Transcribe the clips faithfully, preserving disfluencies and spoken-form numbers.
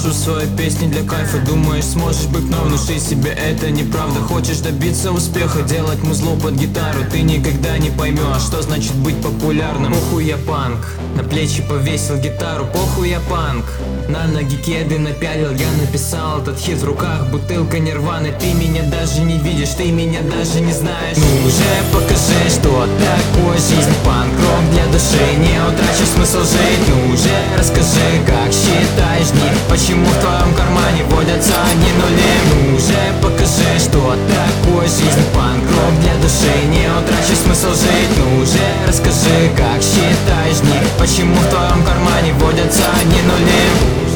пишу свои песни для кайфа. Думаешь, сможешь быть мной, внуши себе, это неправда. Хочешь добиться успеха, делать музло под гитару, ты никогда не поймешь, что значит быть популярным. Похуй, я панк, на плечи повесил гитару. Похуй, я панк, на ноги кеды напялил. Я написал этот хит, в руках бутылка нирваны. Ты меня даже не видишь, ты меня даже не знаешь. Ну уже покажи, что такое жизнь. Панк-рок для души, не утрачу смысл жить. Ну уже расскажи, как считаешь дни, почему в твоем кармане водятся одни нули. Ну уже покажи, что такое жизнь. Панк-рок для души, не утрачу смысл жить. Ну уже расскажи, как считаешь дни, почему в твоем кармане водятся одни нули.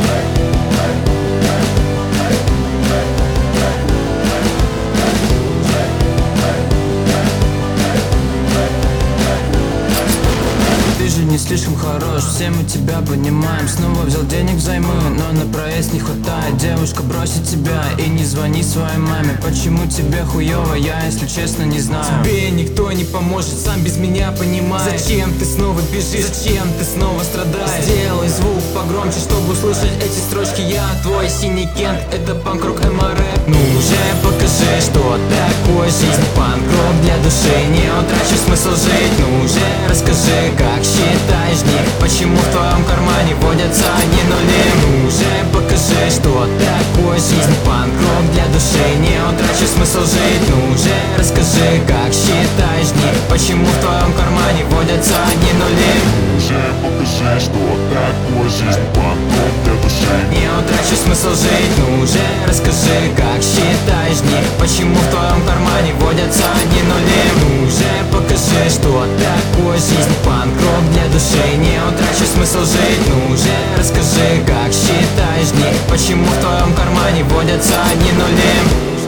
Не слишком хорош, все мы тебя понимаем. Снова взял денег взаймы, но на проезд не хватает. Девушка бросит тебя и не звони своей маме. Почему тебе хуёво, я, если честно, не знаю. Тебе никто не поможет, сам без меня понимаешь. Зачем ты снова бежишь, зачем ты снова страдаешь? Сделай звук погромче, чтобы услышать эти строчки. Я твой синий Кент, это панк-рок эм эр рэп. Ну уже покажи, что такое жизнь. Панк-рок для души, не утрачу смысл жить. Ну уже расскажи, как считаешь дни, почему в твоем кармане водятся одни нули. Ну уже покажи, что такое жизнь. Панк-рок для души, не утрачу смысл жить. Ну уже расскажи, как считаешь дни, почему в твоем кармане водятся одни нули. Уже покажи, что такое жизнь. Панк-рок для души, не утрачу смысл жить. Ну уже расскажи, как считаешь дни, почему в твоем кармане водятся одни нули. Ну уже покажи, что такое жизнь. Панк-рок для души, не утрачу смысл жить. Ну уже расскажи, как считаешь дни, почему в твоем кармане водятся одни нули.